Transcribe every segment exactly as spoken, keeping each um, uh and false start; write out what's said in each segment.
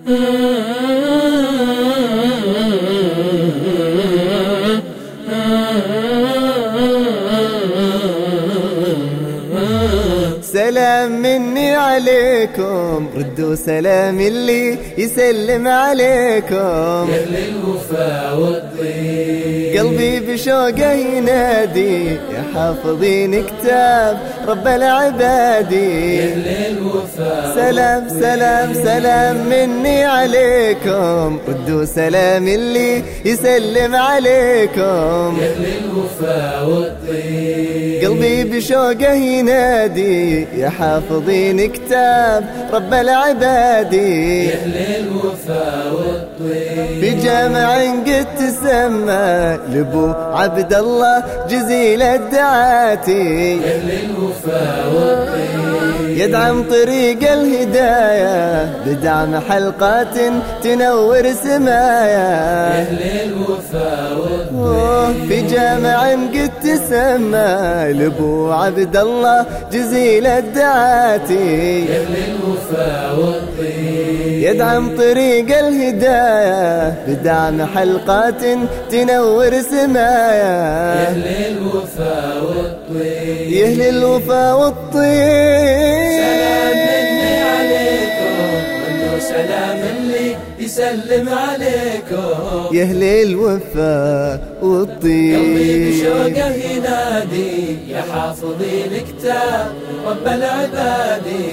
سلام مني عليكم، ردوا سلام اللي يسلم عليكم. يا أهل الوفا والطيب قلبي بشوقه ينادي، يا حافظين كتاب رب العبادي. يا أهل الوفا سلام سلام سلام مني عليكم، ردوا سلام اللي يسلم عليكم. يا أهل الوفا والطيب قلبي بشوقه ينادي، يا حافظين كتاب رب العبادي. يا أهل الوفا والطيب في جامع قد تسمى لبو عبد الله جزيل الدعاتي. يا أهل الوفا والطيب يدعم طريق الهداية بدعم حلقات تنور سمايا. يا أهل الوفا والطيب في جامع قد تسمى لبو عبد الله جزيل الدعاتي. يا أهل الوفا والطيب يدعم طريق الهداية بدعم حلقات تنور سمايا. يا أهل الوفا والطيب يا أهل الوفا والطيب سلام مني عليكم، وانتو سلام اللي يسلم عليكم. يا أهل الوفا والطيب قلبي بشوقه ينادي، يا حافظين كتاب رب العبادي.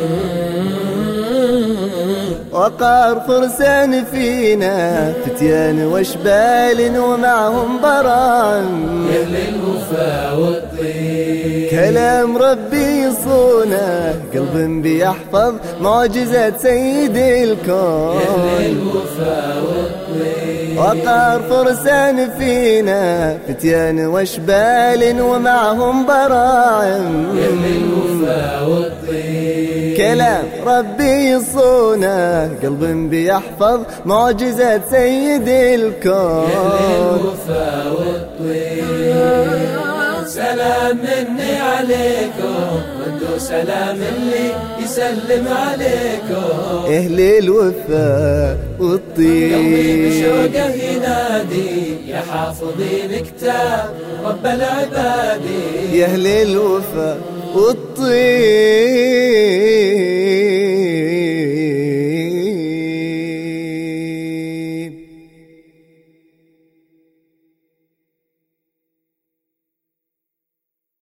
وقار فرسان فينا فتيان واشبال ومعهم برام. يا أهل الوفا والطيب كلام ربي يصونه، قلب بيحفظ معجزة سيد الكون. يا أهل الوفا والطيب وقار فرسان فينا فتيان واشبال ومعهم براعم. يا أهل الوفا والطيب كلام ربي يصونه، قلب بيحفظ معجزة سيد الكون. يا أهل الوفا والطيب سلام مني عليكم، وانتو سلام اللي يسلم عليكم. أهل الوفا قلبي والطيب بشوقه ينادي، يا حافظين كتاب رب العبادي. يا أهل الوفا والطيب